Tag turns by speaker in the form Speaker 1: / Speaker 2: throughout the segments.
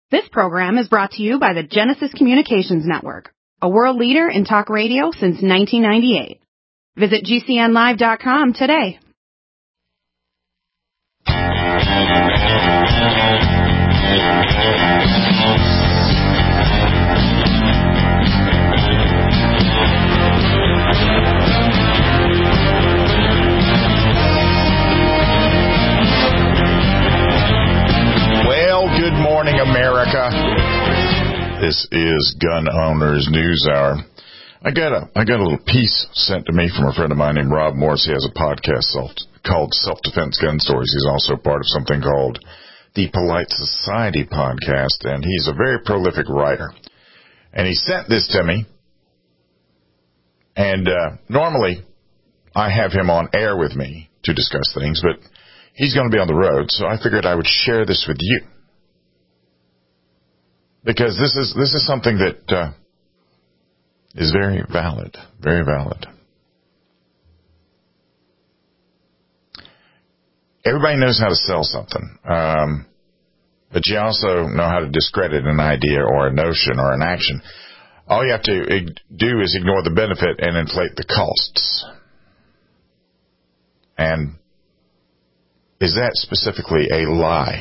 Speaker 1: This program is brought to you by the Genesis Communications Network, a world leader in talk radio since 1998. Visit GCNlive.com today.
Speaker 2: Good morning, America. This is Gun Owners News Hour. I got a little piece sent to me from a friend of mine named Rob Morris. He has a podcast called Self-Defense Gun Stories. He's also part of something called the Polite Society podcast, and he's a very prolific writer. And he sent this to me, and normally I have him on air with me to discuss things, but he's going to be on the road, so I figured I would share this with you. Because this is something that is very valid, very valid. Everybody knows how to sell something, but you also know how to discredit an idea or a notion or an action. All you have to do is ignore the benefit and inflate the costs. And is that specifically a lie?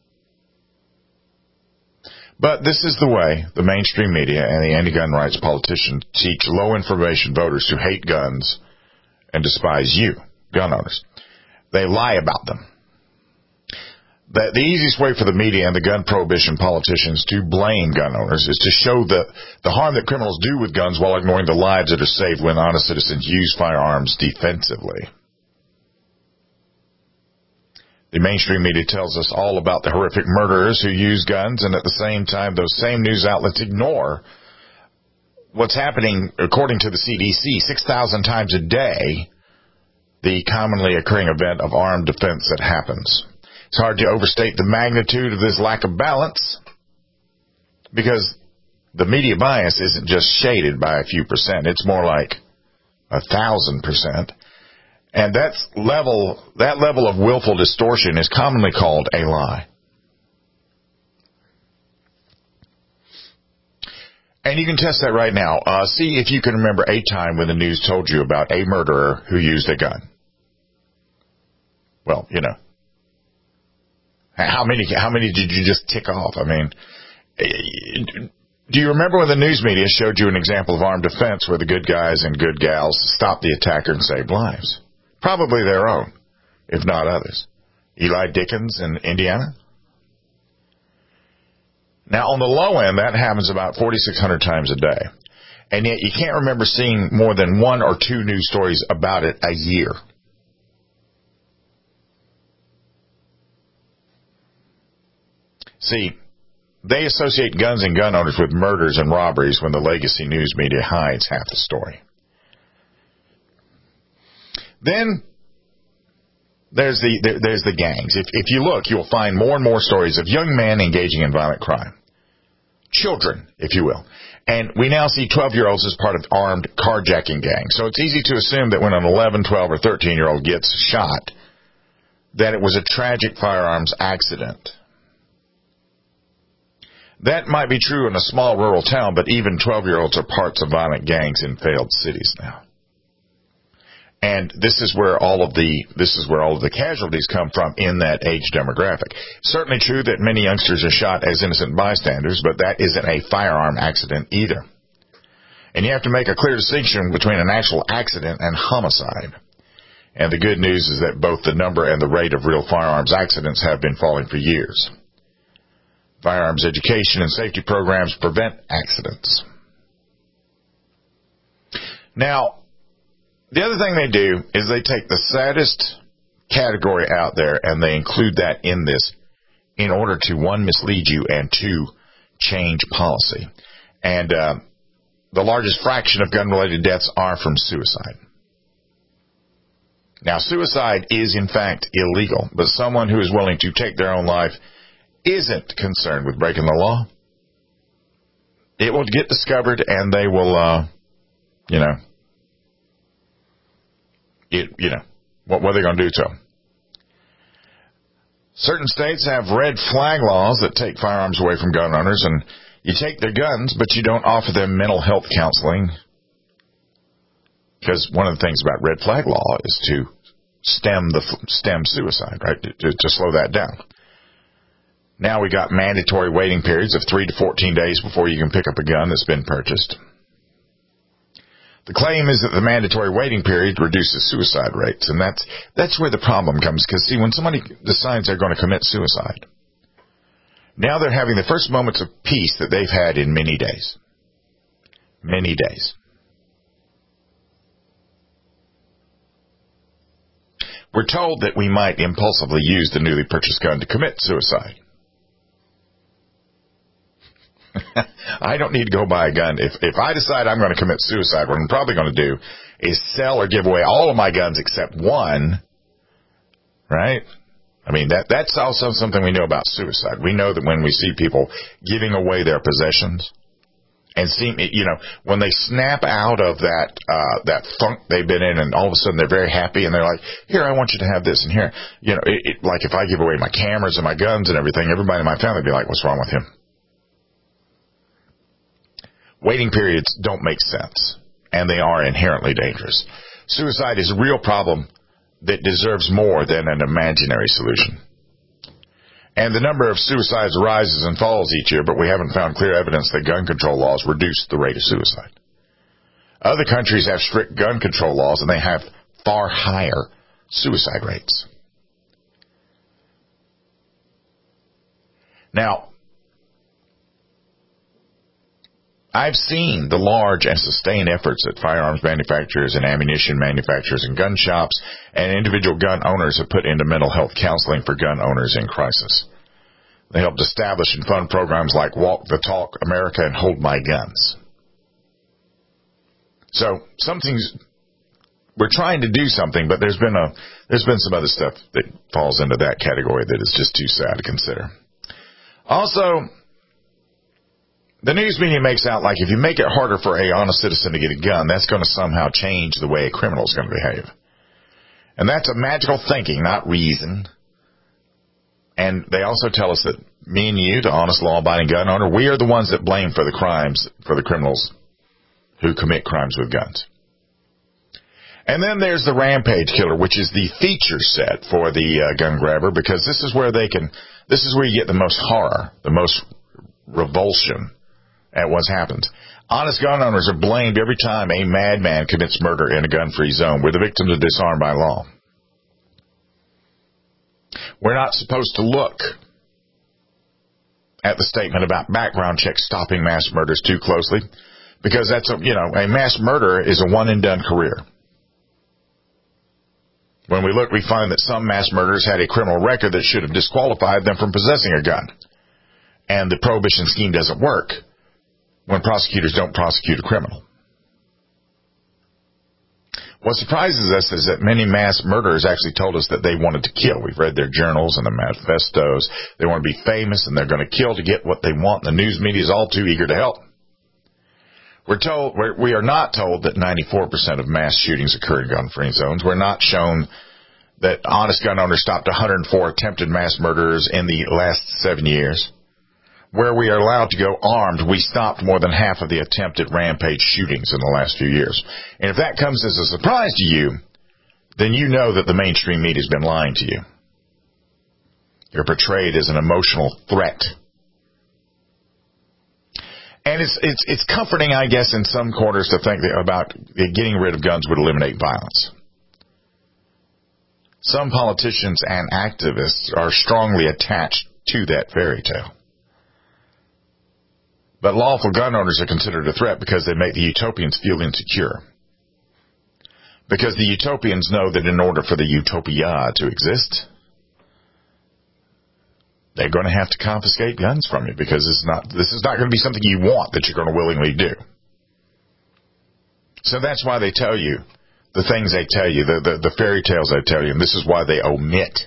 Speaker 2: But this is the way the mainstream media and the anti-gun rights politicians teach low-information voters who hate guns and despise you, gun owners. They lie about them. The easiest way for the media and the gun prohibition politicians to blame gun owners is to show the harm that criminals do with guns while ignoring the lives that are saved when honest citizens use firearms defensively. The mainstream media tells us all about the horrific murderers who use guns, and at the same time, those same news outlets ignore what's happening, according to the CDC, 6,000 times a day, the commonly occurring event of armed defense that happens. It's hard to overstate the magnitude of this lack of balance, because the media bias isn't just shaded by a few percent. It's more like 1,000%. And that level of willful distortion is commonly called a lie. And you can test that right now. See if you can remember a time when the news told you about a murderer who used a gun. Well, you know. How many did you just tick off? I mean, do you remember when the news media showed you an example of armed defense where the good guys and good gals stopped the attacker and saved lives? Probably their own, if not others. Eli Dickens in Indiana. Now, on the low end, that happens about 4,600 times a day. And yet you can't remember seeing more than one or two news stories about it a year. See, they associate guns and gun owners with murders and robberies when the legacy news media hides half the story. Then there's the gangs. If you look, you'll find more and more stories of young men engaging in violent crime. Children, if you will. And we now see 12-year-olds as part of armed carjacking gangs. So it's easy to assume that when an 11, 12, or 13-year-old gets shot, that it was a tragic firearms accident. That might be true in a small rural town, but even 12-year-olds are parts of violent gangs in failed cities now. And this is where all of the casualties come from in that age demographic. Certainly true that many youngsters are shot as innocent bystanders, but that isn't a firearm accident either. And you have to make a clear distinction between an actual accident and homicide. And the good news is that both the number and the rate of real firearms accidents have been falling for years. Firearms education and safety programs prevent accidents. Now, the other thing they do is they take the saddest category out there and they include that in this in order to, one, mislead you, and two, change policy. And the largest fraction of gun-related deaths are from suicide. Now, suicide is, in fact, illegal, but someone who is willing to take their own life isn't concerned with breaking the law. It will get discovered, and they will, what are they going to do to them? Certain states have red flag laws that take firearms away from gun owners, and you take their guns, but you don't offer them mental health counseling. Because one of the things about red flag law is to stem suicide, right? To slow that down. Now we got mandatory waiting periods of 3 to 14 days before you can pick up a gun that's been purchased. The claim is that the mandatory waiting period reduces suicide rates, and that's where the problem comes. Because, see, when somebody decides they're going to commit suicide, now they're having the first moments of peace that they've had in many days. Many days. We're told that we might impulsively use the newly purchased gun to commit suicide. I don't need to go buy a gun. If I decide I'm going to commit suicide, what I'm probably going to do is sell or give away all of my guns except one, right? I mean, that's also something we know about suicide. We know that when we see people giving away their possessions and when they snap out of that funk they've been in, and all of a sudden they're very happy and they're like, here, I want you to have this, and here, like if I give away my cameras and my guns and everything, everybody in my family would be like, what's wrong with him? Waiting periods don't make sense, and they are inherently dangerous. Suicide is a real problem that deserves more than an imaginary solution. And the number of suicides rises and falls each year, but we haven't found clear evidence that gun control laws reduce the rate of suicide. Other countries have strict gun control laws, and they have far higher suicide rates. Now, I've seen the large and sustained efforts that firearms manufacturers and ammunition manufacturers and gun shops and individual gun owners have put into mental health counseling for gun owners in crisis. They helped establish and fund programs like Walk the Talk America and Hold My Guns. So we're trying to do something, but there's been some other stuff that falls into that category that is just too sad to consider. Also, the news media makes out like if you make it harder for a honest citizen to get a gun, that's going to somehow change the way a criminal is going to behave. And that's a magical thinking, not reason. And they also tell us that me and you, the honest, law-abiding gun owner, we are the ones that blame for the crimes, for the criminals who commit crimes with guns. And then there's the rampage killer, which is the feature set for the gun grabber, because this is where you get the most horror, the most revulsion at what's happened. Honest gun owners are blamed every time a madman commits murder in a gun-free zone where the victims are disarmed by law. We're not supposed to look at the statement about background checks stopping mass murders too closely, because that's a mass murder is a one-and-done career. When we look, we find that some mass murderers had a criminal record that should have disqualified them from possessing a gun. And the prohibition scheme doesn't work when prosecutors don't prosecute a criminal. What surprises us is that many mass murderers actually told us that they wanted to kill. We've read their journals and their manifestos. They want to be famous, and they're going to kill to get what they want. The news media is all too eager to help. We are not told that 94% of mass shootings occur in gun-free zones. We're not shown that honest gun owners stopped 104 attempted mass murderers in the last 7 years. Where we are allowed to go armed, we stopped more than half of the attempted rampage shootings in the last few years. And if that comes as a surprise to you, then you know that the mainstream media has been lying to you. You're portrayed as an emotional threat. And it's comforting, I guess, in some quarters to think about getting rid of guns would eliminate violence. Some politicians and activists are strongly attached to that fairy tale. But lawful gun owners are considered a threat because they make the utopians feel insecure. Because the utopians know that in order for the utopia to exist, they're going to have to confiscate guns from you, because this is not going to be something you want that you're going to willingly do. So that's why they tell you the things they tell you, the fairy tales they tell you, and this is why they omit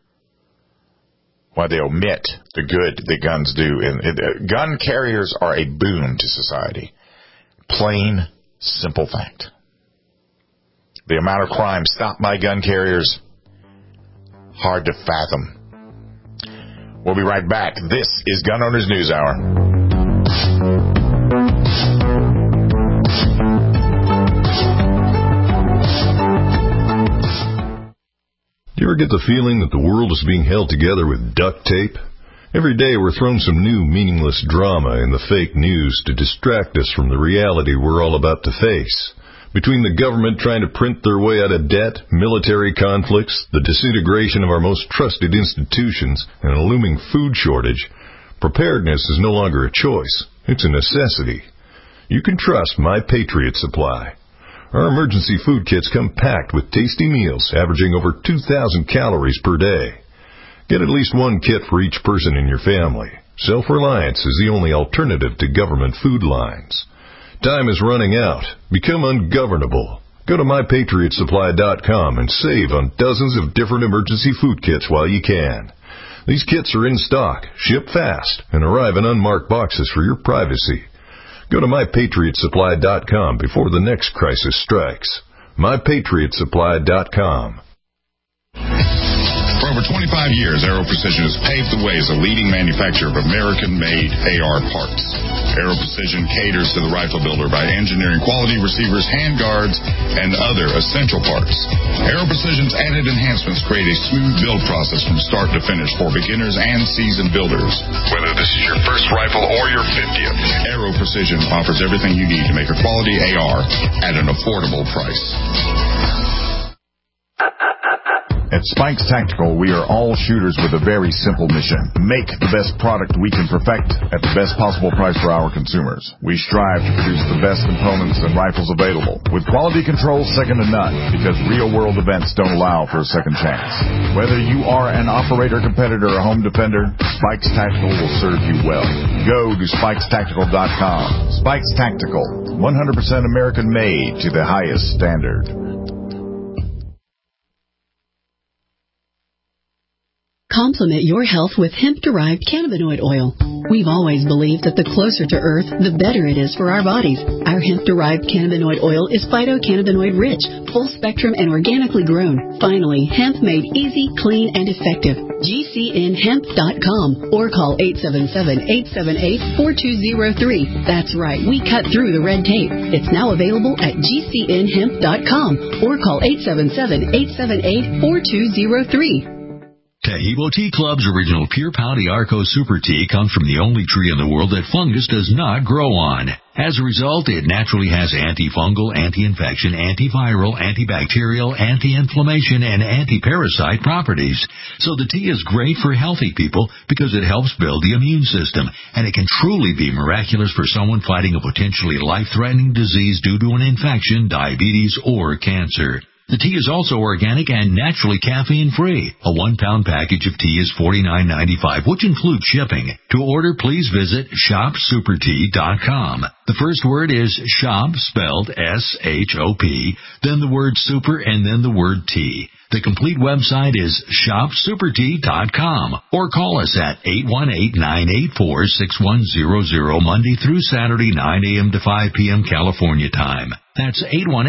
Speaker 2: the good that guns do. And gun carriers are a boon to society. Plain, simple fact. The amount of crime stopped by gun carriers, hard to fathom. We'll be right back. This is Gun Owners News Hour.
Speaker 3: Do you ever get the feeling that the world is being held together with duct tape? Every day we're thrown some new meaningless drama in the fake news to distract us from the reality we're all about to face. Between the government trying to print their way out of debt, military conflicts, the disintegration of our most trusted institutions, and a looming food shortage, preparedness is no longer a choice. It's a necessity. You can trust My Patriot Supply. Our emergency food kits come packed with tasty meals averaging over 2,000 calories per day. Get at least one kit for each person in your family. Self-reliance is the only alternative to government food lines. Time is running out. Become ungovernable. Go to MyPatriotSupply.com and save on dozens of different emergency food kits while you can. These kits are in stock, ship fast, and arrive in unmarked boxes for your privacy. Go to MyPatriotSupply.com before the next crisis strikes. MyPatriotSupply.com.
Speaker 4: For over 25 years, Aero Precision has paved the way as a leading manufacturer of American-made AR parts. Aero Precision caters to the rifle builder by engineering quality receivers, handguards, and other essential parts. Aero Precision's added enhancements create a smooth build process from start to finish for beginners and seasoned builders. Whether this is your first rifle or your 50th, Aero Precision offers everything you need to make a quality AR at an affordable price.
Speaker 5: At Spikes Tactical, we are all shooters with a very simple mission. Make the best product we can perfect at the best possible price for our consumers. We strive to produce the best components and rifles available, with quality control second to none, because real-world events don't allow for a second chance. Whether you are an operator, competitor, or home defender, Spikes Tactical will serve you well. Go to SpikesTactical.com. Spikes Tactical, 100% American-made to the highest standard.
Speaker 6: Complement your health with hemp-derived cannabinoid oil. We've always believed that the closer to Earth, the better it is for our bodies. Our hemp-derived cannabinoid oil is phytocannabinoid-rich, full-spectrum, and organically grown. Finally, hemp made easy, clean, and effective. GCNhemp.com or call 877-878-4203. That's right, we cut through the red tape. It's now available at GCNhemp.com or call 877-878-4203.
Speaker 7: Taheebo Tea Club's original Pure Pouty Arco Super Tea comes from the only tree in the world that fungus does not grow on. As a result, it naturally has antifungal, anti-infection, antiviral, antibacterial, anti-inflammation, and anti-parasite properties. So the tea is great for healthy people because it helps build the immune system, and it can truly be miraculous for someone fighting a potentially life-threatening disease due to an infection, diabetes, or cancer. The tea is also organic and naturally caffeine-free. A 1-pound package of tea is $49.95, which includes shipping. To order, please visit ShopSuperTea.com. The first word is shop, spelled S-H-O-P, then the word super, and then the word tea. The complete website is ShopSuperTea.com or call us at 818-984-6100 Monday through Saturday, 9 a.m. to 5 p.m. California time. That's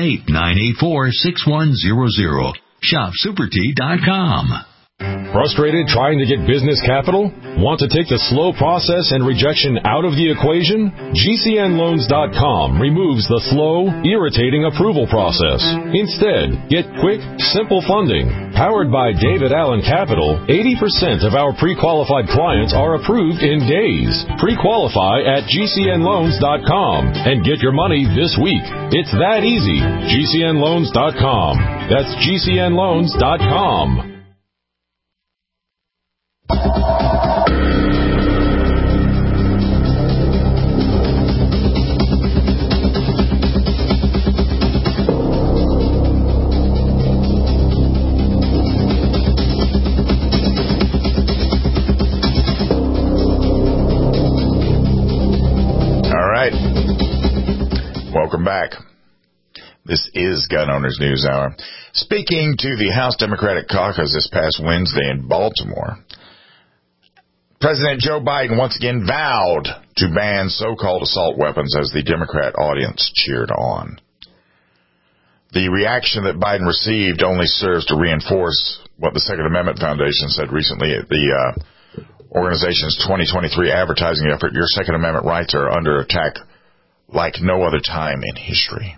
Speaker 7: 818-984-6100. ShopSuperTea.com.
Speaker 8: Frustrated trying to get business capital? Want to take the slow process and rejection out of the equation? GCNLoans.com removes the slow, irritating approval process. Instead, get quick, simple funding. Powered by David Allen Capital, 80% of our pre-qualified clients are approved in days. Pre-qualify at GCNLoans.com and get your money this week. It's that easy. GCNLoans.com. That's GCNLoans.com.
Speaker 2: All right. Welcome back. This is Gun Owners News Hour. Speaking to the House Democratic Caucus this past Wednesday in Baltimore, President Joe Biden once again vowed to ban so-called assault weapons as the Democrat audience cheered on. The reaction that Biden received only serves to reinforce what the Second Amendment Foundation said recently at the organization's 2023 advertising effort, your Second Amendment rights are under attack like no other time in history.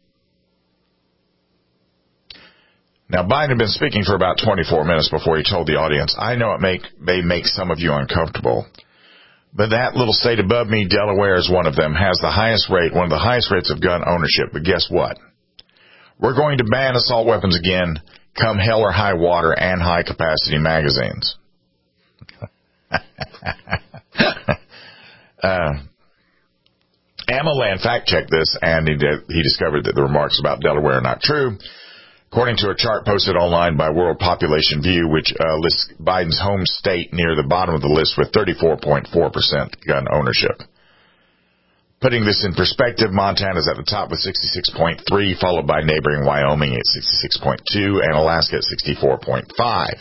Speaker 2: Now, Biden had been speaking for about 24 minutes before he told the audience, I know it may make some of you uncomfortable, but that little state above me, Delaware, is one of them, has one of the highest rates of gun ownership. But guess what? We're going to ban assault weapons again, come hell or high water, and high-capacity magazines. AmmoLand fact-checked this, and he discovered that the remarks about Delaware are not true. According to a chart posted online by World Population View, which lists Biden's home state near the bottom of the list with 34.4% gun ownership. Putting this in perspective, Montana is at the top with 66.3, followed by neighboring Wyoming at 66.2 and Alaska at 64.5.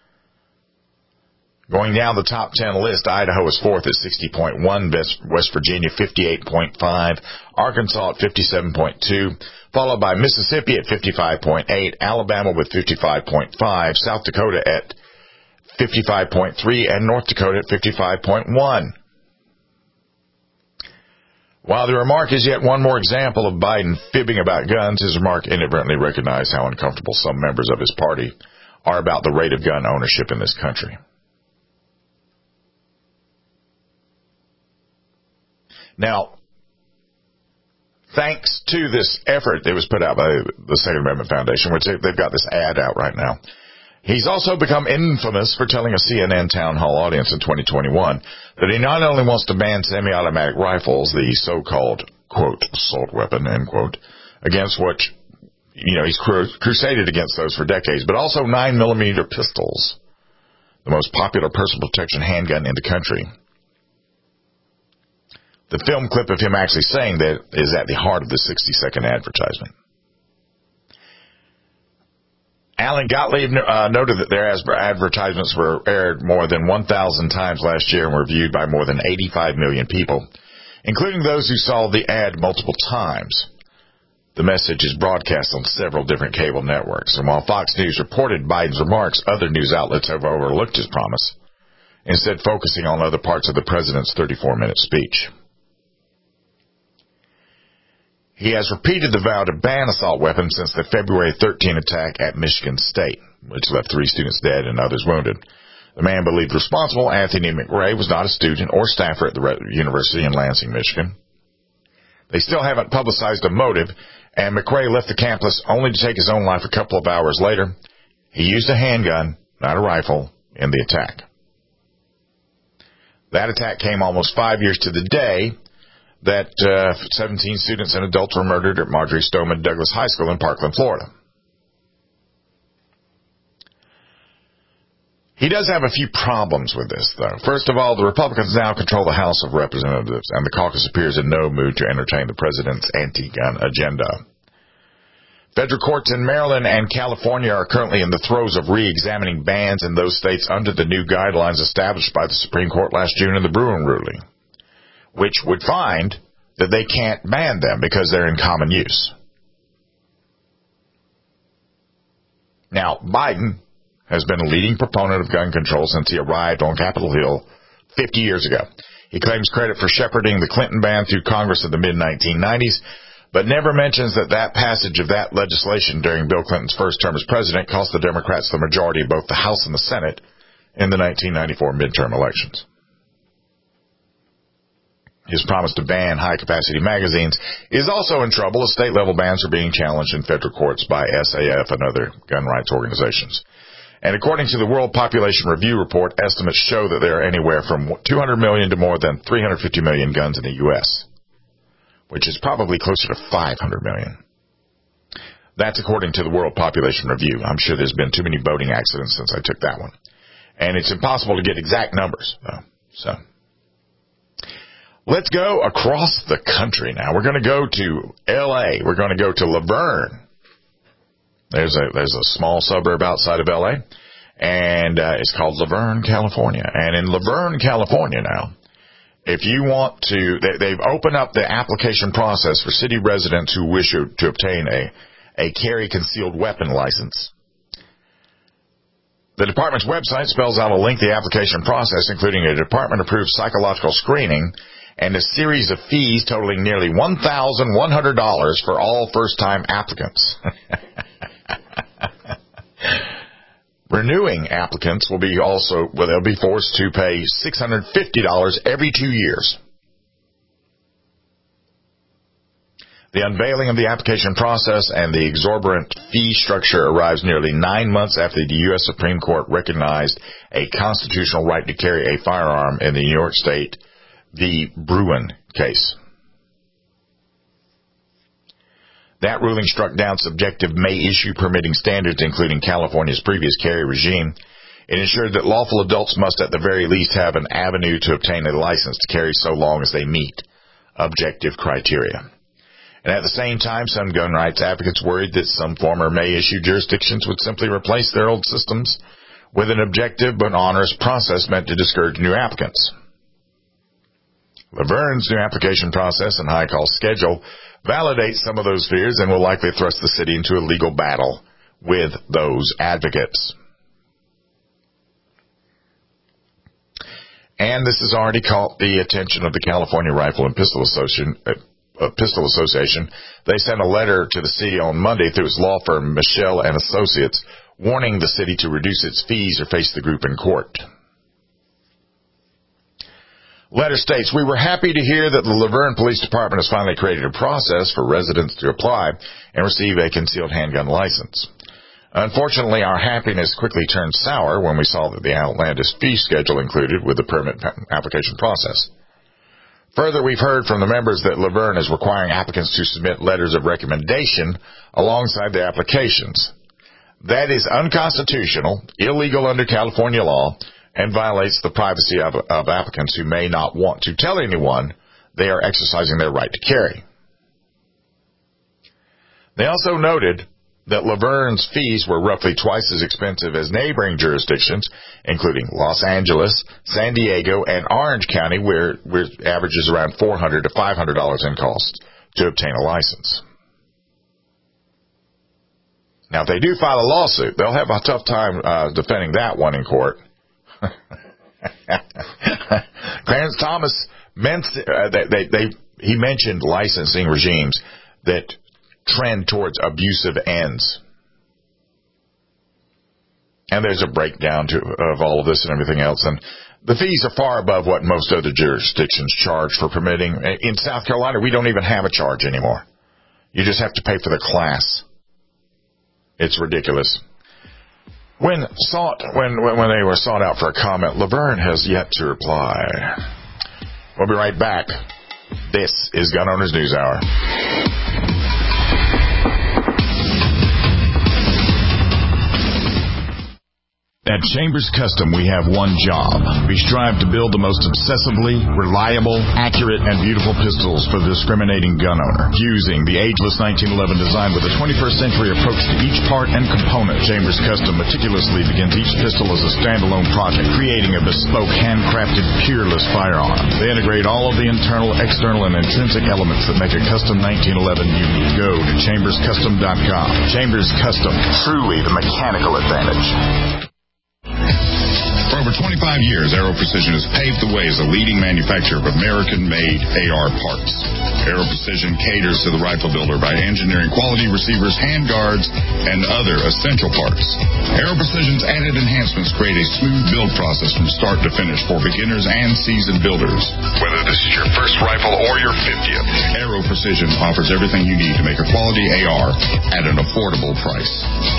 Speaker 2: Going down the top 10 list, Idaho is fourth at 60.1, West Virginia 58.5, Arkansas at 57.2, followed by Mississippi at 55.8, Alabama with 55.5, South Dakota at 55.3, and North Dakota at 55.1. While the remark is yet one more example of Biden fibbing about guns, his remark inadvertently recognized how uncomfortable some members of his party are about the rate of gun ownership in this country. Now, thanks to this effort that was put out by the Second Amendment Foundation, which they've got this ad out right now, he's also become infamous for telling a CNN town hall audience in 2021 that he not only wants to ban semi-automatic rifles, the so-called, quote, assault weapon, end quote, against which, he's crusaded against those for decades, but also 9mm pistols, the most popular personal protection handgun in the country. The film clip of him actually saying that is at the heart of the 60-second advertisement. Alan Gottlieb noted that their advertisements were aired more than 1,000 times last year and were viewed by more than 85 million people, including those who saw the ad multiple times. The message is broadcast on several different cable networks, and while Fox News reported Biden's remarks, other news outlets have overlooked his promise, instead focusing on other parts of the president's 34-minute speech. He has repeated the vow to ban assault weapons since the February 13 attack at Michigan State, which left 3 students dead and others wounded. The man believed responsible, Anthony McRae, was not a student or staffer at the University in Lansing, Michigan. They still haven't publicized a motive, and McRae left the campus only to take his own life a couple of hours later. He used a handgun, not a rifle, in the attack. That attack came almost 5 years to the day that 17 students and adults were murdered at Marjorie Stoneman Douglas High School in Parkland, Florida. He does have a few problems with this, though. First of all, the Republicans now control the House of Representatives, and the caucus appears in no mood to entertain the president's anti-gun agenda. Federal courts in Maryland and California are currently in the throes of re-examining bans in those states under the new guidelines established by the Supreme Court last June in the Bruen ruling, which would find that they can't ban them because they're in common use. Now, Biden has been a leading proponent of gun control since he arrived on Capitol Hill 50 years ago. He claims credit for shepherding the Clinton ban through Congress in the mid-1990s, but never mentions that passage of that legislation during Bill Clinton's first term as president cost the Democrats the majority of both the House and the Senate in the 1994 midterm elections. His promise to ban high-capacity magazines is also in trouble as state-level bans are being challenged in federal courts by SAF and other gun rights organizations. And according to the World Population Review report, estimates show that there are anywhere from 200 million to more than 350 million guns in the U.S., which is probably closer to 500 million. That's according to the World Population Review. I'm sure there's been too many boating accidents since I took that one. And it's impossible to get exact numbers, though. So let's go across the country now. We're going to go to L.A. We're going to go to Laverne. There's a small suburb outside of L.A., and it's called Laverne, California. And in Laverne, California now, if you want to, they've opened up the application process for city residents who wish to obtain a carry concealed weapon license. The department's website spells out a lengthy application process, including a department-approved psychological screening and a series of fees totaling nearly $1,100 for all first-time applicants. Renewing applicants they'll be forced to pay $650 every 2 years. The unveiling of the application process and the exorbitant fee structure arrives nearly 9 months after the U.S. Supreme Court recognized a constitutional right to carry a firearm in the New York State v. Bruen case. That ruling struck down subjective may-issue permitting standards, including California's previous carry regime. It ensured that lawful adults must at the very least have an avenue to obtain a license to carry so long as they meet objective criteria. And at the same time, some gun rights advocates worried that some former may-issue jurisdictions would simply replace their old systems with an objective but onerous process meant to discourage new applicants. Laverne's new application process and high-cost schedule validate some of those fears and will likely thrust the city into a legal battle with those advocates. And this has already caught the attention of the California Rifle and Pistol Association. They sent a letter to the city on Monday through its law firm, Michelle and Associates, warning the city to reduce its fees or face the group in court. Letter states, "We were happy to hear that the Laverne Police Department has finally created a process for residents to apply and receive a concealed handgun license. Unfortunately, our happiness quickly turned sour when we saw that the outlandish fee schedule included with the permit application process. Further, we've heard from the members that Laverne is requiring applicants to submit letters of recommendation alongside their applications. That is unconstitutional, illegal under California law, and violates the privacy of applicants who may not want to tell anyone they are exercising their right to carry." They also noted that Laverne's fees were roughly twice as expensive as neighboring jurisdictions, including Los Angeles, San Diego, and Orange County, where it averages around $400 to $500 in cost to obtain a license. Now, if they do file a lawsuit, they'll have a tough time defending that one in court. Clarence Thomas he mentioned licensing regimes that trend towards abusive ends. And there's a breakdown of all of this and everything else. And the fees are far above what most other jurisdictions charge for permitting. In South Carolina, we don't even have a charge anymore. You just have to pay for the class. It's ridiculous. When they were sought out for a comment, Laverne has yet to reply. We'll be right back. This is Gun Owners News Hour.
Speaker 5: At Chambers Custom, we have one job. We strive to build the most obsessively reliable, accurate, and beautiful pistols for the discriminating gun owner. Fusing the ageless 1911 design with a 21st century approach to each part and component, Chambers Custom meticulously begins each pistol as a standalone project, creating a bespoke, handcrafted, peerless firearm. They integrate all of the internal, external, and intrinsic elements that make a custom 1911 unique. Go to chamberscustom.com. Chambers Custom, truly the mechanical advantage.
Speaker 4: For over 25 years, Aero Precision has paved the way as a leading manufacturer of American-made AR parts. Aero Precision caters to the rifle builder by engineering quality receivers, handguards, and other essential parts. Aero Precision's added enhancements create a smooth build process from start to finish for beginners and seasoned builders. Whether this is your first rifle or your 50th, Aero Precision offers everything you need to make a quality AR at an affordable price.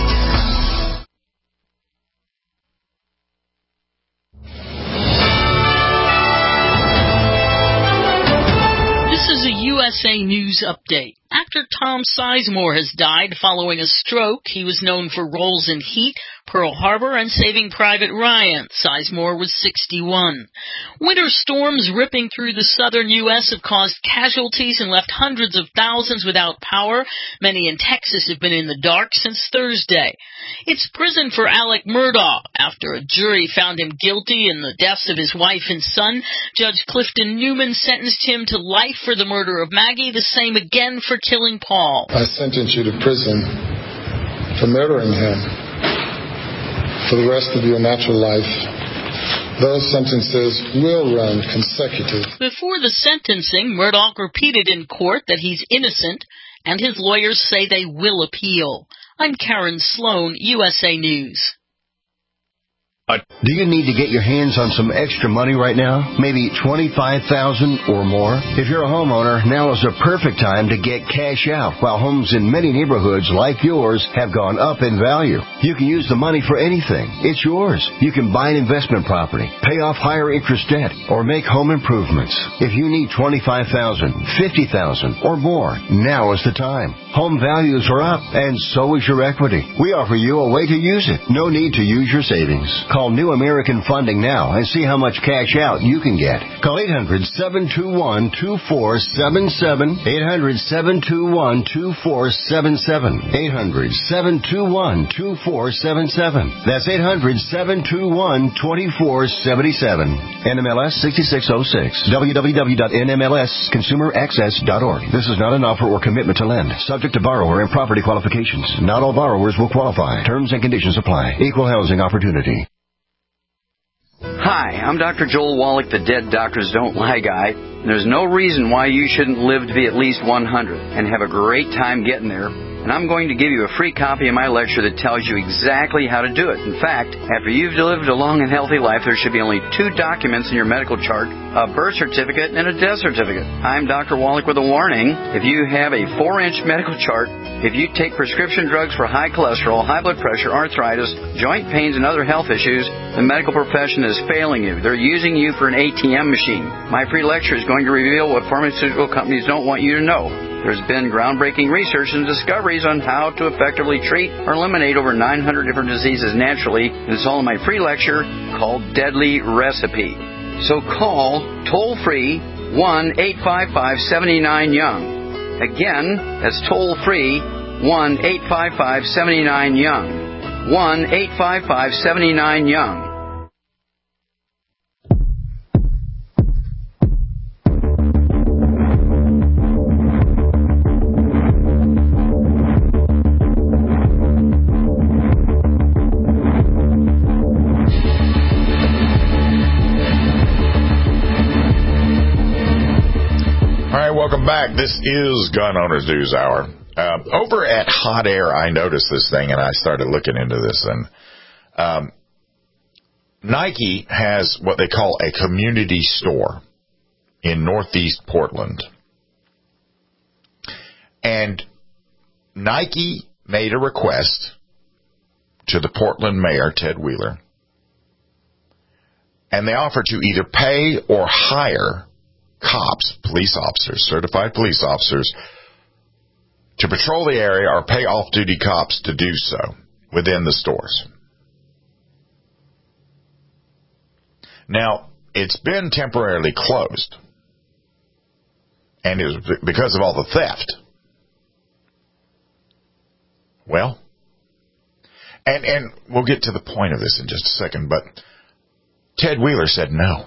Speaker 9: USA News Update. Actor Tom Sizemore has died following a stroke. He was known for roles in Heat, Pearl Harbor, and Saving Private Ryan. Sizemore was 61. Winter storms ripping through the southern U.S. have caused casualties and left hundreds of thousands without power. Many in Texas have been in the dark since Thursday. It's prison for Alec Murdaugh. After a jury found him guilty in the deaths of his wife and son, Judge Clifton Newman sentenced him to life for the murder of Maggie, the same again for killing Paul.
Speaker 10: I sentence you to prison for murdering him. for the rest of your natural life. Those sentences will run consecutive.
Speaker 9: Before the sentencing, Murdaugh repeated in court that he's innocent, and his lawyers say they will appeal. I'm Karen Sloan, USA News.
Speaker 11: Do you need to get your hands on some extra money right now? Maybe $25,000 or more? If you're a homeowner, now is the perfect time to get cash out while homes in many neighborhoods like yours have gone up in value. You can use the money for anything. It's yours. You can buy an investment property, pay off higher interest debt, or make home improvements. If you need $25,000, $50,000 or more, now is the time. Home values are up, and so is your equity. We offer you a way to use it. No need to use your savings. Call New American Funding now and see how much cash out you can get. Call 800-721-2477. 800-721-2477. 800-721-2477. That's 800-721-2477. NMLS 6606. www.nmlsconsumeraccess.org. This is not an offer or commitment to lend. Subject to borrower and property qualifications. Not all borrowers will qualify. Terms and conditions apply. Equal housing opportunity.
Speaker 12: Hi, I'm Dr. Joel Wallach, the Dead Doctors Don't Lie guy. There's no reason why you shouldn't live to be at least 100 and have a great time getting there. And I'm going to give you a free copy of my lecture that tells you exactly how to do it. In fact, after you've lived a long and healthy life, there should be only 2 documents in your medical chart, a birth certificate and a death certificate. I'm Dr. Wallach with a warning. If you have a 4-inch medical chart, if you take prescription drugs for high cholesterol, high blood pressure, arthritis, joint pains, and other health issues, the medical profession is failing you. They're using you for an ATM machine. My free lecture is going to reveal what pharmaceutical companies don't want you to know. There's been groundbreaking research and discoveries on how to effectively treat or eliminate over 900 different diseases naturally, and it's all in my free lecture called Deadly Recipe. So call toll-free 1-855-79-YOUNG. Again, that's toll-free 1-855-79-YOUNG. 1-855-79-YOUNG.
Speaker 2: Welcome back. This is Gun Owners News Hour. Over at Hot Air, I noticed this thing, and I started looking into this. And Nike has what they call a community store in Northeast Portland. And Nike made a request to the Portland mayor, Ted Wheeler, and they offered to either pay or hire cops, police officers, certified police officers, to patrol the area or pay off-duty cops to do so within the stores. Now, it's been temporarily closed, and it was because of all the theft. Well, and we'll get to the point of this in just a second, but Ted Wheeler said no.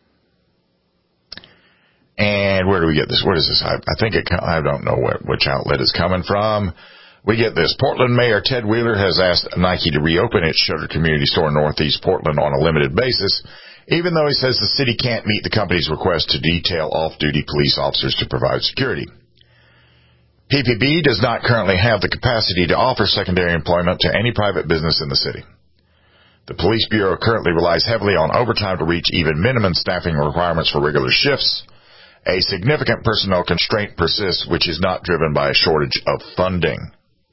Speaker 2: And where do we get this? What is this? I think I don't know which outlet it's coming from. We get this. Portland Mayor Ted Wheeler has asked Nike to reopen its shuttered community store in Northeast Portland on a limited basis, even though he says the city can't meet the company's request to detail off-duty police officers to provide security. PPB does not currently have the capacity to offer secondary employment to any private business in the city. The police bureau currently relies heavily on overtime to reach even minimum staffing requirements for regular shifts. A significant personnel constraint persists, which is not driven by a shortage of funding.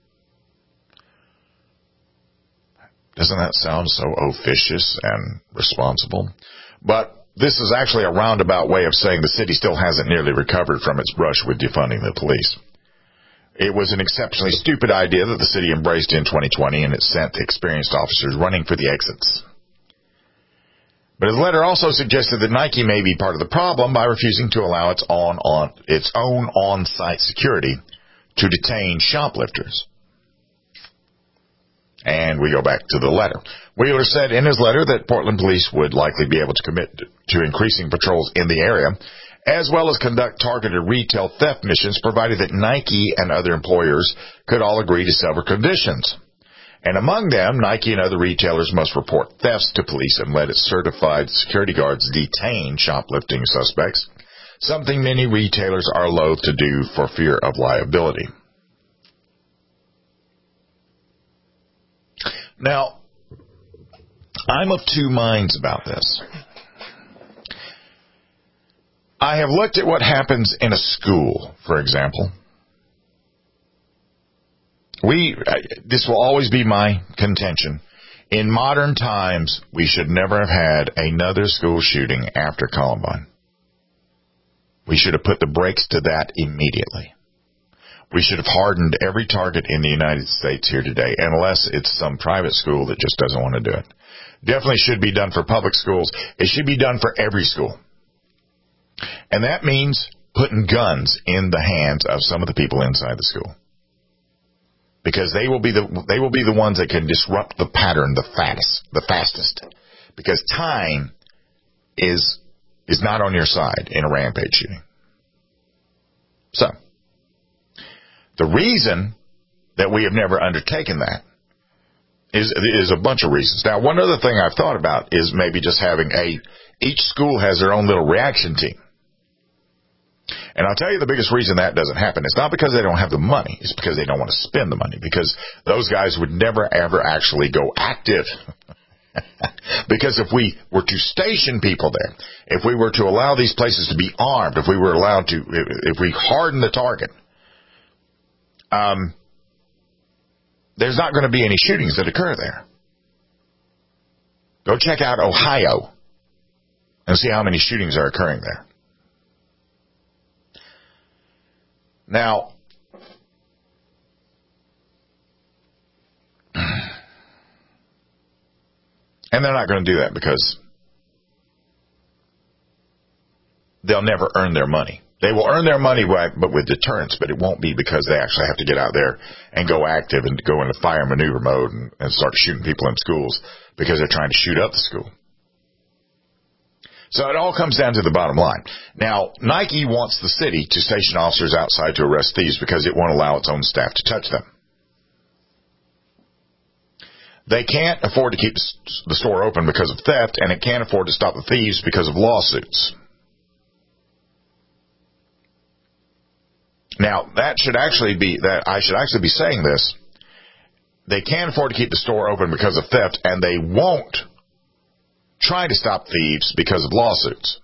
Speaker 2: Doesn't that sound so officious and responsible? But this is actually a roundabout way of saying the city still hasn't nearly recovered from its brush with defunding the police. It was an exceptionally stupid idea that the city embraced in 2020, and it sent experienced officers running for the exits. But his letter also suggested that Nike may be part of the problem by refusing to allow its own on-site security to detain shoplifters. And we go back to the letter. Wheeler said in his letter that Portland police would likely be able to commit to increasing patrols in the area, as well as conduct targeted retail theft missions, provided that Nike and other employers could all agree to several conditions. And among them, Nike and other retailers must report thefts to police and let its certified security guards detain shoplifting suspects, something many retailers are loath to do for fear of liability. Now, I'm of two minds about this. I have looked at what happens in a school, for example. This will always be my contention. In modern times, we should never have had another school shooting after Columbine. We should have put the brakes to that immediately. We should have hardened every target in the United States here today, unless it's some private school that just doesn't want to do it. Definitely should be done for public schools. It should be done for every school. And that means putting guns in the hands of some of the people inside the school. Because they will be the ones that can disrupt the pattern the fastest. Because time is not on your side in a rampage shooting. So, the reason that we have never undertaken that is a bunch of reasons. Now, one other thing I've thought about is maybe just having each school has their own little reaction team. And I'll tell you the biggest reason that doesn't happen. It's not because they don't have the money. It's because they don't want to spend the money. Because those guys would never, ever actually go active. Because if we were to station people there, if we were to allow these places to be armed, if we harden the target, there's not going to be any shootings that occur there. Go check out Ohio and see how many shootings are occurring there. Now, and they're not going to do that because they'll never earn their money. They will earn their money but with deterrence, but it won't be because they actually have to get out there and go active and go into fire maneuver mode and start shooting people in schools because they're trying to shoot up the school. So it all comes down to the bottom line. Now, Nike wants the city to station officers outside to arrest thieves because it won't allow its own staff to touch them. They can't afford to keep the store open because of theft, and it can't afford to stop the thieves because of lawsuits. Now, I should actually be saying this. They can't afford to keep the store open because of theft, and they won't try to stop thieves because of lawsuits.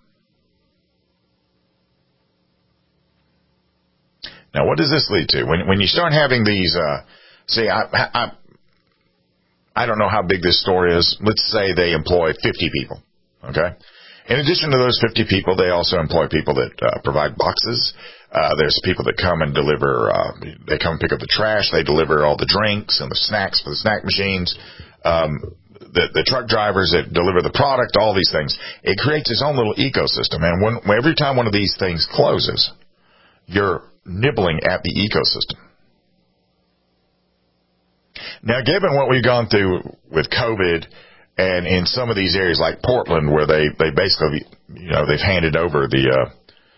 Speaker 2: Now, what does this lead to? When you start having these, I don't know how big this store is. Let's say they employ 50 people, okay? In addition to those 50 people, they also employ people that provide boxes. There's people that come and deliver, they come pick up the trash, they deliver all the drinks and the snacks for the snack machines. The truck drivers that deliver the product, all these things. It creates its own little ecosystem. And every time one of these things closes, you're nibbling at the ecosystem. Now, given what we've gone through with COVID and in some of these areas like Portland where they basically, they've handed over the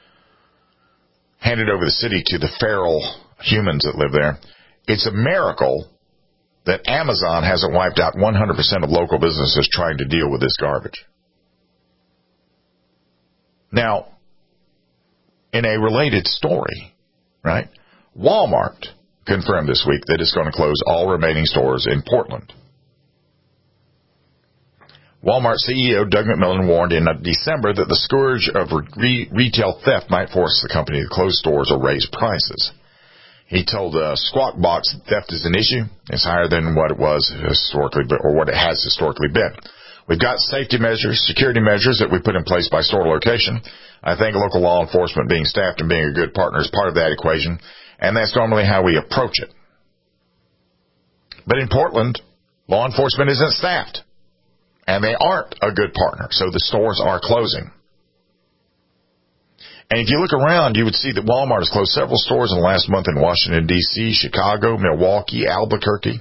Speaker 2: city to the feral humans that live there, it's a miracle that Amazon hasn't wiped out 100% of local businesses trying to deal with this garbage. Now, in a related story, right, Walmart confirmed this week that it's going to close all remaining stores in Portland. Walmart CEO Doug McMillon warned in December that the scourge of retail theft might force the company to close stores or raise prices. He told Squawk Box that theft is an issue. It's higher than what it was historically, or what it has historically been. We've got safety measures, security measures that we put in place by store location. I think local law enforcement being staffed and being a good partner is part of that equation, and that's normally how we approach it. But in Portland, law enforcement isn't staffed, and they aren't a good partner, so the stores are closing. And if you look around, you would see that Walmart has closed several stores in the last month in Washington, D.C., Chicago, Milwaukee, Albuquerque.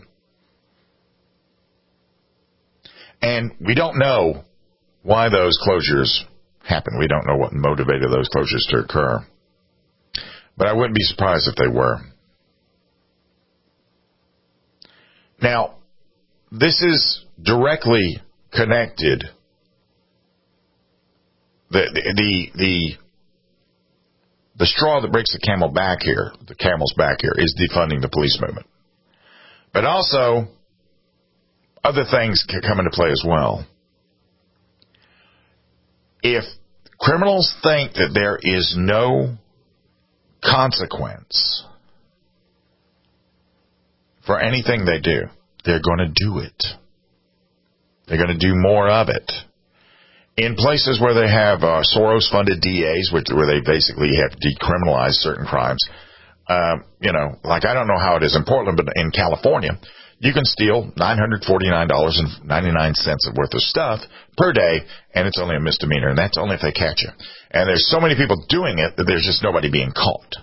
Speaker 2: And we don't know why those closures happen. We don't know what motivated those closures to occur. But I wouldn't be surprised if they were. Now, this is directly connected. The straw that breaks the camel's back here, is defunding the police movement. But also, other things can come into play as well. If criminals think that there is no consequence for anything they do, they're going to do it. They're going to do more of it. In places where they have Soros-funded DAs, where they basically have decriminalized certain crimes, like I don't know how it is in Portland, but in California, you can steal $949.99 worth of stuff per day, and it's only a misdemeanor, and that's only if they catch you. And there's so many people doing it that there's just nobody being caught.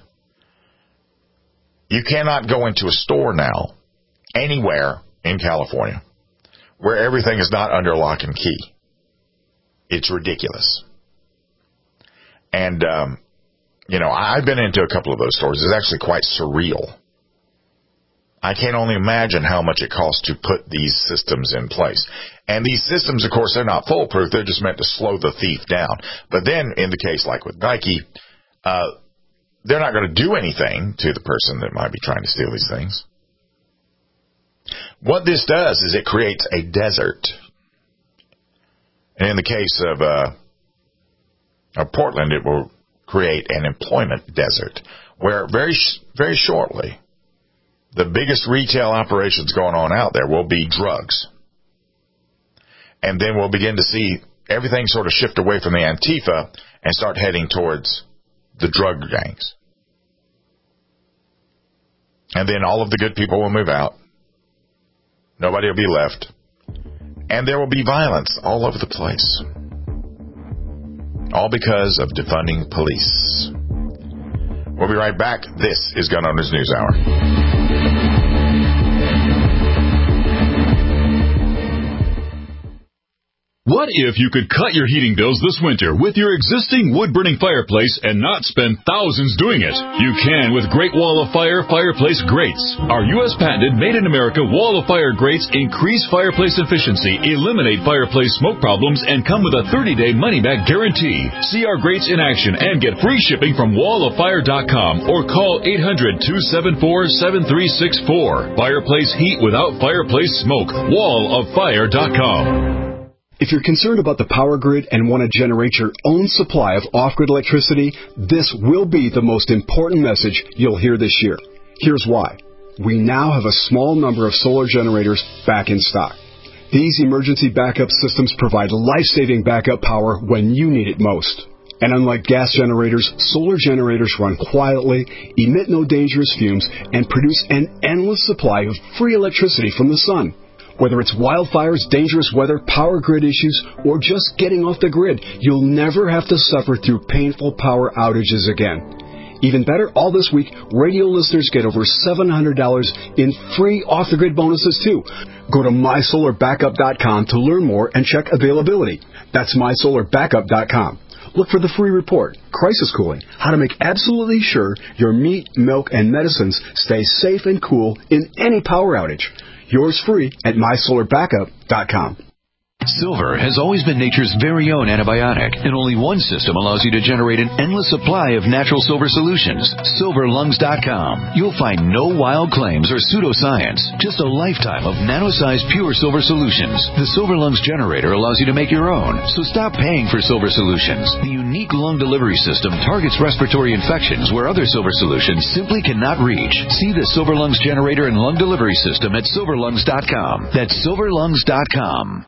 Speaker 2: You cannot go into a store now, anywhere in California, where everything is not under lock and key. It's ridiculous. And, I've been into a couple of those stores. It's actually quite surreal. I can only imagine how much it costs to put these systems in place. And these systems, of course, they're not foolproof. They're just meant to slow the thief down. But then, in the case like with Nike, they're not going to do anything to the person that might be trying to steal these things. What this does is it creates a desert. And in the case of Portland, it will create an employment desert where very, very shortly, the biggest retail operations going on out there will be drugs. And then we'll begin to see everything sort of shift away from the Antifa and start heading towards the drug gangs. And then all of the good people will move out. Nobody will be left. And there will be violence all over the place. All because of defunding police. We'll be right back. This is Gun Owners News Hour.
Speaker 13: What if you could cut your heating bills this winter with your existing wood-burning fireplace and not spend thousands doing it? You can with Great Wall of Fire fireplace grates. Our U.S. patented made-in-America Wall of Fire grates increase fireplace efficiency, eliminate fireplace smoke problems, and come with a 30-day money-back guarantee. See our grates in action and get free shipping from walloffire.com or call 800-274-7364. Fireplace heat without fireplace smoke. walloffire.com.
Speaker 14: If you're concerned about the power grid and want to generate your own supply of off-grid electricity, this will be the most important message you'll hear this year. Here's why. We now have a small number of solar generators back in stock. These emergency backup systems provide life-saving backup power when you need it most. And unlike gas generators, solar generators run quietly, emit no dangerous fumes, and produce an endless supply of free electricity from the sun. Whether it's wildfires, dangerous weather, power grid issues, or just getting off the grid, you'll never have to suffer through painful power outages again. Even better, all this week, radio listeners get over $700 in free off-the-grid bonuses, too. Go to mysolarbackup.com to learn more and check availability. That's mysolarbackup.com. Look for the free report, Crisis Cooling, how to make absolutely sure your meat, milk, and medicines stay safe and cool in any power outage. Yours free at mysolarbackup.com.
Speaker 7: Silver has always been nature's very own antibiotic, and only one system allows you to generate an endless supply of natural silver solutions. SilverLungs.com. You'll find no wild claims or pseudoscience, just a lifetime of nano-sized pure silver solutions. The Silver Lungs generator allows you to make your own, so stop paying for silver solutions. The unique lung delivery system targets respiratory infections where other silver solutions simply cannot reach. See the Silver Lungs generator and lung delivery system at SilverLungs.com. That's SilverLungs.com.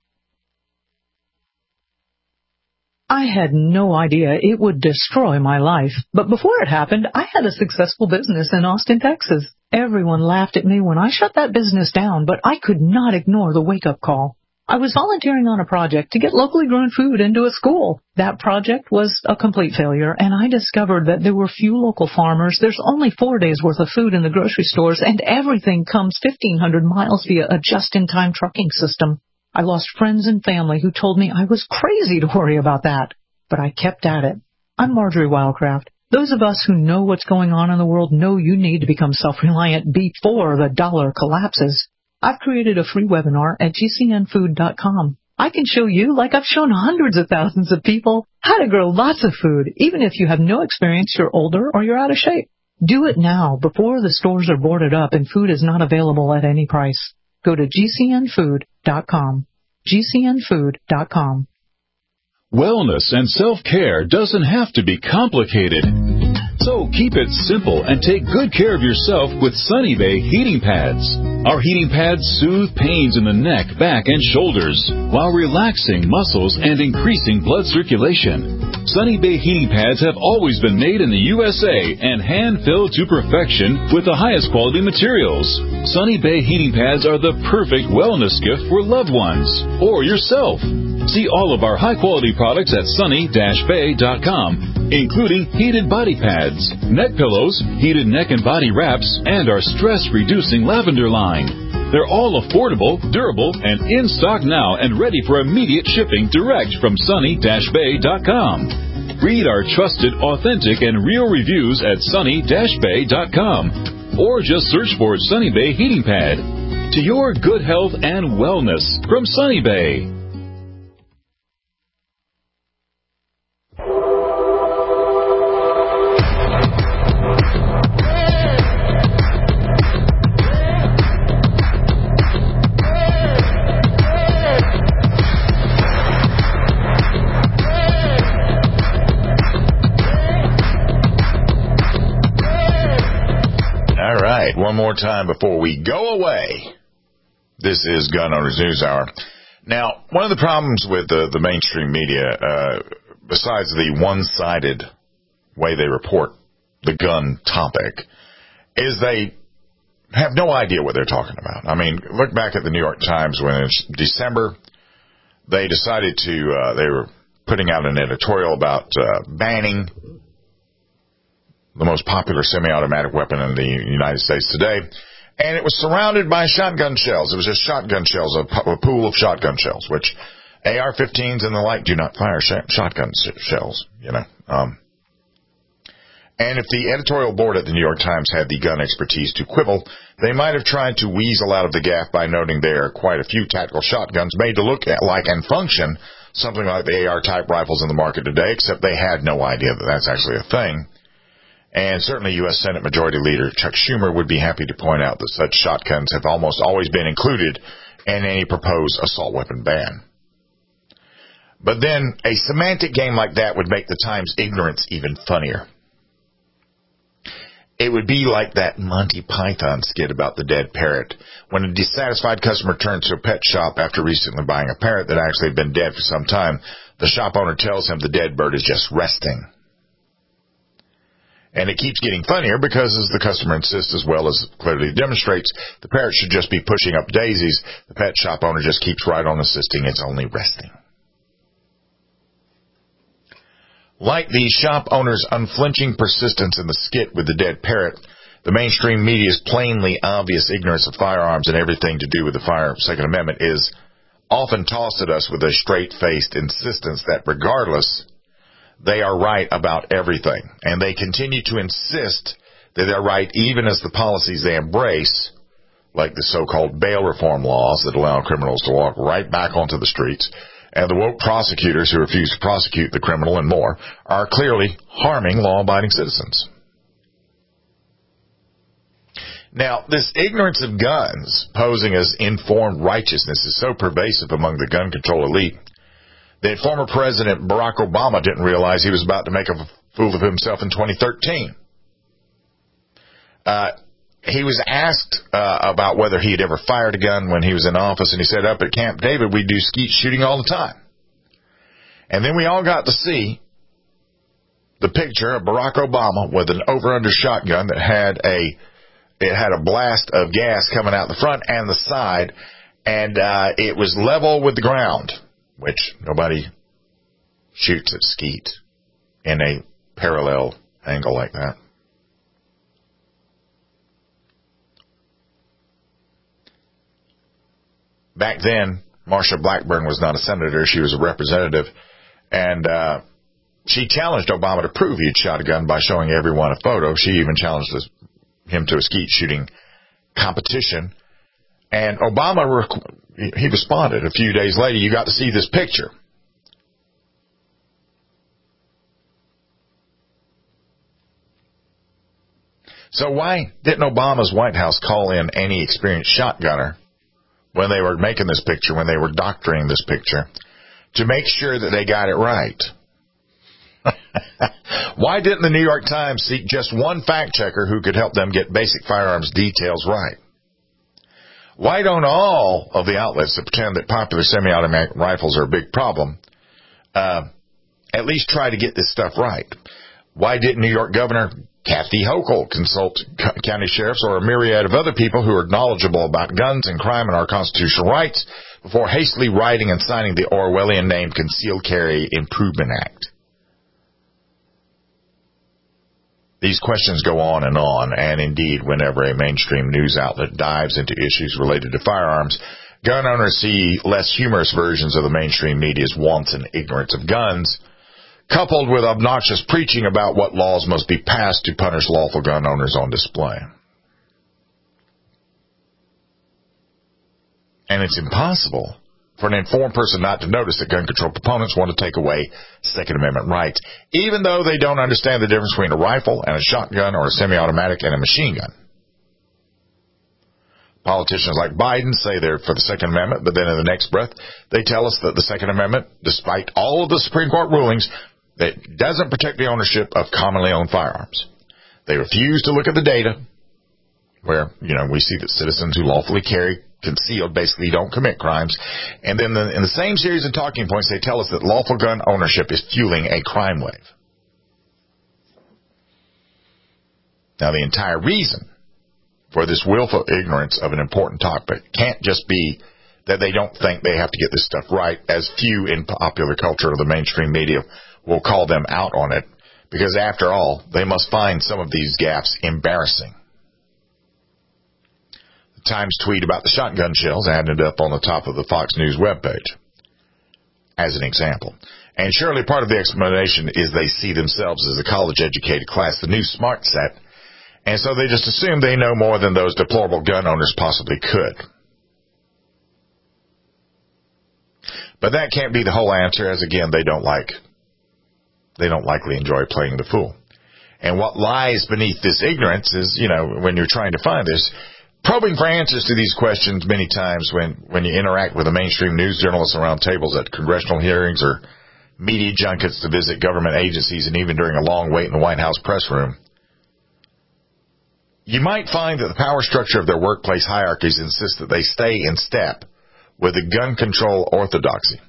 Speaker 15: I had no idea it would destroy my life. But before it happened, I had a successful business in Austin, Texas. Everyone laughed at me when I shut that business down, but I could not ignore the wake-up call. I was volunteering on a project to get locally grown food into a school. That project was a complete failure, and I discovered that there were few local farmers. There's only 4 days' worth of food in the grocery stores, and everything comes 1,500 miles via a just-in-time trucking system. I lost friends and family who told me I was crazy to worry about that. But I kept at it. I'm Marjorie Wildcraft. Those of us who know what's going on in the world know you need to become self-reliant before the dollar collapses. I've created a free webinar at gcnfood.com. I can show you, like I've shown hundreds of thousands of people, how to grow lots of food, even if you have no experience, you're older, or you're out of shape. Do it now before the stores are boarded up and food is not available at any price. Go to gcnfood.com. gcnfood.com.
Speaker 13: Wellness and self-care doesn't have to be complicated. So keep it simple and take good care of yourself with Sunny Bay heating pads. Our heating pads soothe pains in the neck, back, and shoulders while relaxing muscles and increasing blood circulation. Sunny Bay heating pads have always been made in the USA and hand-filled to perfection with the highest quality materials. Sunny Bay heating pads are the perfect wellness gift for loved ones or yourself. See all of our high-quality products at sunny-bay.com, including heated body pads, neck pillows, heated neck and body wraps, and our stress-reducing lavender line. They're all affordable, durable, and in stock now and ready for immediate shipping direct from sunny-bay.com. Read our trusted, authentic, and real reviews at sunny-bay.com, or just search for Sunny Bay Heating Pad. To your good health and wellness from Sunny Bay.
Speaker 2: One more time before we go away. This is Gun Owners News Hour. Now, one of the problems with the mainstream media, besides the one-sided way they report the gun topic, is they have no idea what they're talking about. I mean, look back at the New York Times when in December they decided to, they were putting out an editorial about banning the most popular semi-automatic weapon in the United States today, and it was surrounded by shotgun shells. It was just shotgun shells, a pool of shotgun shells, which AR-15s and the like do not fire shotgun shells, you know. And if the editorial board at the New York Times had the gun expertise to quibble, they might have tried to weasel out of the gaffe by noting there are quite a few tactical shotguns made to look like and function something like the AR-type rifles in the market today, except they had no idea that that's actually a thing. And certainly U.S. Senate Majority Leader Chuck Schumer would be happy to point out that such shotguns have almost always been included in any proposed assault weapon ban. But then a semantic game like that would make the Times' ignorance even funnier. It would be like that Monty Python skit about the dead parrot. When a dissatisfied customer turns to a pet shop after recently buying a parrot that actually had been dead for some time, the shop owner tells him the dead bird is just resting. And it keeps getting funnier because, as the customer insists as well as clearly demonstrates, the parrot should just be pushing up daisies. The pet shop owner just keeps right on insisting it's only resting. Like the shop owner's unflinching persistence in the skit with the dead parrot, the mainstream media's plainly obvious ignorance of firearms and everything to do with the Second Amendment is often tossed at us with a straight-faced insistence that regardless, they are right about everything, and they continue to insist that they're right even as the policies they embrace, like the so-called bail reform laws that allow criminals to walk right back onto the streets, and the woke prosecutors who refuse to prosecute the criminal and more, are clearly harming law-abiding citizens. Now, this ignorance of guns posing as informed righteousness is so pervasive among the gun control elite that former President Barack Obama didn't realize he was about to make a fool of himself in 2013. He was asked about whether he had ever fired a gun when he was in office, and he said, up at Camp David, we do skeet shooting all the time. And then we all got to see the picture of Barack Obama with an over-under shotgun that had a blast of gas coming out the front and the side, and it was level with the ground, which nobody shoots at skeet in a parallel angle like that. Back then, Marsha Blackburn was not a senator. She was a representative, and she challenged Obama to prove he'd shot a gun by showing everyone a photo. She even challenged him to a skeet shooting competition. And Obama, he responded a few days later, you got to see this picture. So why didn't Obama's White House call in any experienced shotgunner when they were making this picture, when they were doctoring this picture, to make sure that they got it right? Why didn't the New York Times seek just one fact checker who could help them get basic firearms details right? Why don't all of the outlets that pretend that popular semi-automatic rifles are a big problem at least try to get this stuff right? Why didn't New York Governor Kathy Hochul consult county sheriffs or a myriad of other people who are knowledgeable about guns and crime and our constitutional rights before hastily writing and signing the Orwellian-named Concealed Carry Improvement Act? These questions go on, and indeed, whenever a mainstream news outlet dives into issues related to firearms, gun owners see less humorous versions of the mainstream media's wanton ignorance of guns, coupled with obnoxious preaching about what laws must be passed to punish lawful gun owners on display. And it's impossible for an informed person not to notice that gun control proponents want to take away Second Amendment rights, even though they don't understand the difference between a rifle and a shotgun or a semi-automatic and a machine gun. Politicians like Biden say they're for the Second Amendment, but then in the next breath, they tell us that the Second Amendment, despite all of the Supreme Court rulings, that doesn't protect the ownership of commonly owned firearms. They refuse to look at the data where, we see that citizens who lawfully carry concealed basically don't commit crimes. And then in the same series of talking points, they tell us that lawful gun ownership is fueling a crime wave. Now, the entire reason for this willful ignorance of an important topic can't just be that they don't think they have to get this stuff right, as few in popular culture or the mainstream media will call them out on it, because after all, they must find some of these gaffes embarrassing. The Times tweet about the shotgun shells ended up on the top of the Fox News webpage, as an example. And surely part of the explanation is they see themselves as a college-educated class, the new smart set, and so they just assume they know more than those deplorable gun owners possibly could. But that can't be the whole answer, as again, they don't likely enjoy playing the fool. And what lies beneath this ignorance is, when you're trying to find this, probing for answers to these questions many times when you interact with the mainstream news journalists around tables at congressional hearings or media junkets to visit government agencies and even during a long wait in the White House press room, you might find that the power structure of their workplace hierarchies insists that they stay in step with the gun control orthodoxy.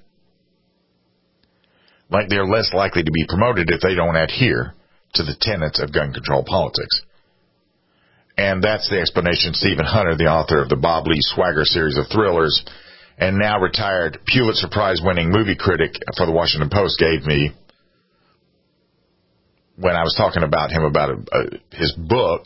Speaker 2: Like they're less likely to be promoted if they don't adhere to the tenets of gun control politics. And that's the explanation Stephen Hunter, the author of the Bob Lee Swagger series of thrillers, and now retired Pulitzer Prize-winning movie critic for the Washington Post, gave me when I was talking about him about his book.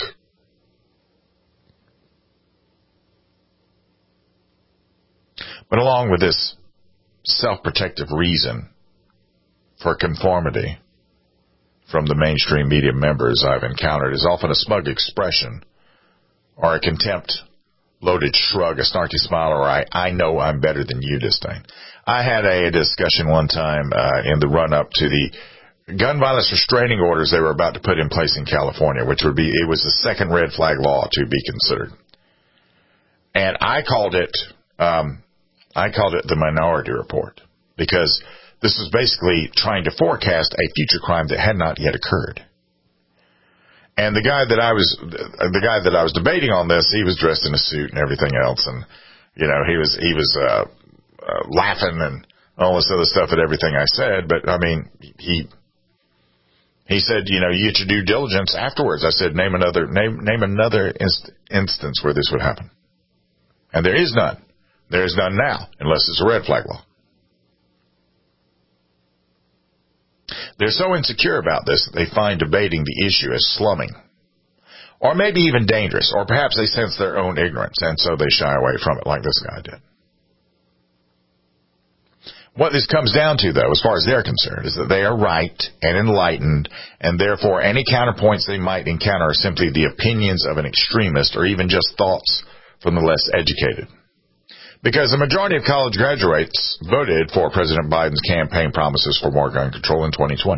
Speaker 2: But along with this self-protective reason for conformity from the mainstream media members I've encountered is often a smug expression or a contempt-loaded shrug, a snarky smile, or I know I'm better than you disdain. I had a discussion one time in the run-up to the gun violence restraining orders they were about to put in place in California, which it was the second red flag law to be considered. And I called it the Minority Report, because this was basically trying to forecast a future crime that had not yet occurred. And the guy that I was debating on this, he was dressed in a suit and everything else, and he was laughing and all this other stuff at everything I said. But I mean, he said, you get your due diligence afterwards. I said, name another instance where this would happen, and there is none. There is none now, unless it's a red flag law. They're so insecure about this that they find debating the issue as slumming, or maybe even dangerous, or perhaps they sense their own ignorance, and so they shy away from it like this guy did. What this comes down to, though, as far as they're concerned, is that they are right and enlightened, and therefore any counterpoints they might encounter are simply the opinions of an extremist or even just thoughts from the less educated. Because the majority of college graduates voted for President Biden's campaign promises for more gun control in 2020.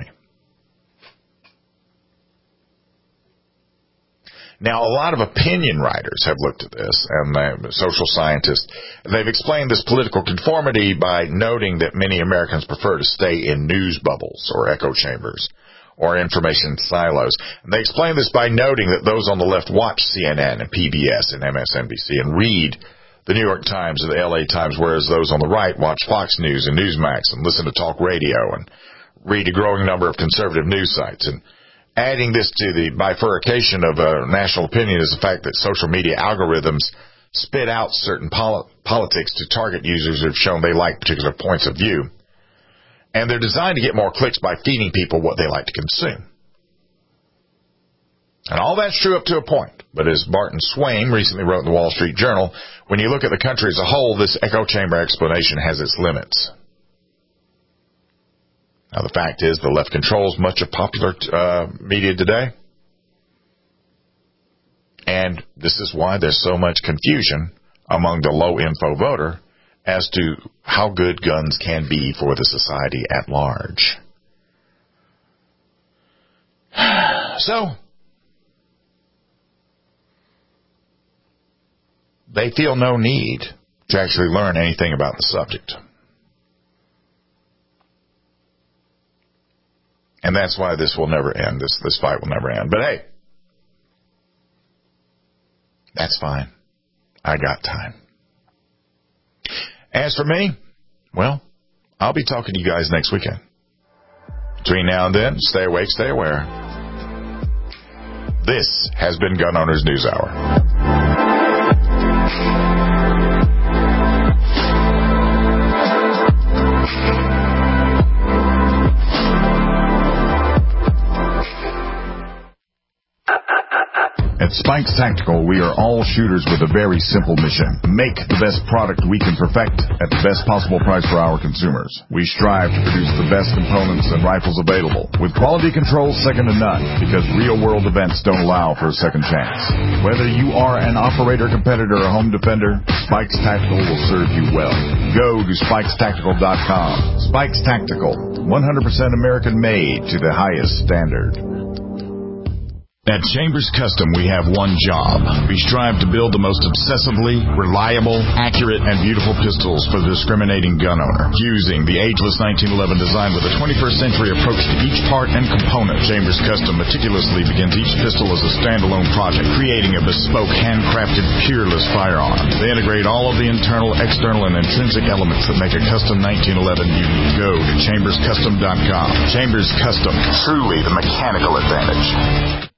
Speaker 2: Now, a lot of opinion writers have looked at this, and social scientists. They've explained this political conformity by noting that many Americans prefer to stay in news bubbles or echo chambers or information silos. And they explain this by noting that those on the left watch CNN and PBS and MSNBC and read the New York Times and the LA Times, whereas those on the right watch Fox News and Newsmax and listen to talk radio and read a growing number of conservative news sites. And adding this to the bifurcation of national opinion is the fact that social media algorithms spit out certain politics to target users who have shown they like particular points of view. And they're designed to get more clicks by feeding people what they like to consume. And all that's true up to a point. But as Barton Swain recently wrote in the Wall Street Journal, when you look at the country as a whole, this echo chamber explanation has its limits. Now, the fact is the left controls much of popular media today. And this is why there's so much confusion among the low-info voter as to how good guns can be for the society at large. So, they feel no need to actually learn anything about the subject. And that's why this will never end. This fight will never end. But hey, that's fine. I got time. As for me, well, I'll be talking to you guys next weekend. Between now and then, stay awake, stay aware. This has been Gun Owners News Hour.
Speaker 5: At Spikes Tactical, we are all shooters with a very simple mission. Make the best product we can perfect at the best possible price for our consumers. We strive to produce the best components and rifles available, with quality control second to none, because real-world events don't allow for a second chance. Whether you are an operator, competitor, or home defender, Spikes Tactical will serve you well. Go to SpikesTactical.com. Spikes Tactical, 100% American-made to the highest standard.
Speaker 2: At Chambers Custom, we have one job. We strive to build the most obsessively reliable, accurate, and beautiful pistols for the discriminating gun owner, using the ageless 1911 design with a 21st century approach to each part and component. Chambers Custom meticulously begins each pistol as a standalone project, creating a bespoke, handcrafted, peerless firearm. They integrate all of the internal, external, and intrinsic elements that make a custom 1911 unique. Go to ChambersCustom.com. Chambers Custom, truly the mechanical advantage.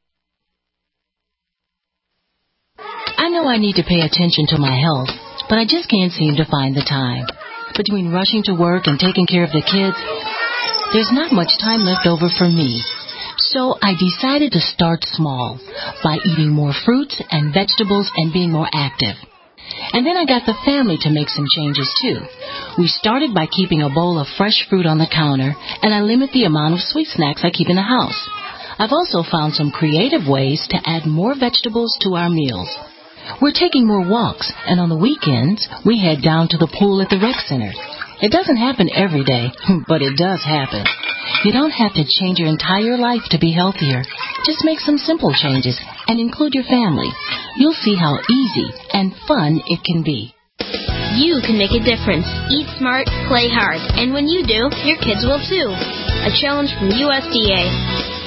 Speaker 16: I know I need to pay attention to my health, but I just can't seem to find the time. Between rushing to work and taking care of the kids, there's not much time left over for me. So I decided to start small by eating more fruits and vegetables and being more active. And then I got the family to make some changes too. We started by keeping a bowl of fresh fruit on the counter, and I limit the amount of sweet snacks I keep in the house. I've also found some creative ways to add more vegetables to our meals. We're taking more walks, and on the weekends, we head down to the pool at the rec center. It doesn't happen every day, but it does happen. You don't have to change your entire life to be healthier. Just make some simple changes and include your family. You'll see how easy and fun it can be.
Speaker 17: You can make a difference. Eat smart, play hard, and when you do, your kids will too. A challenge from USDA.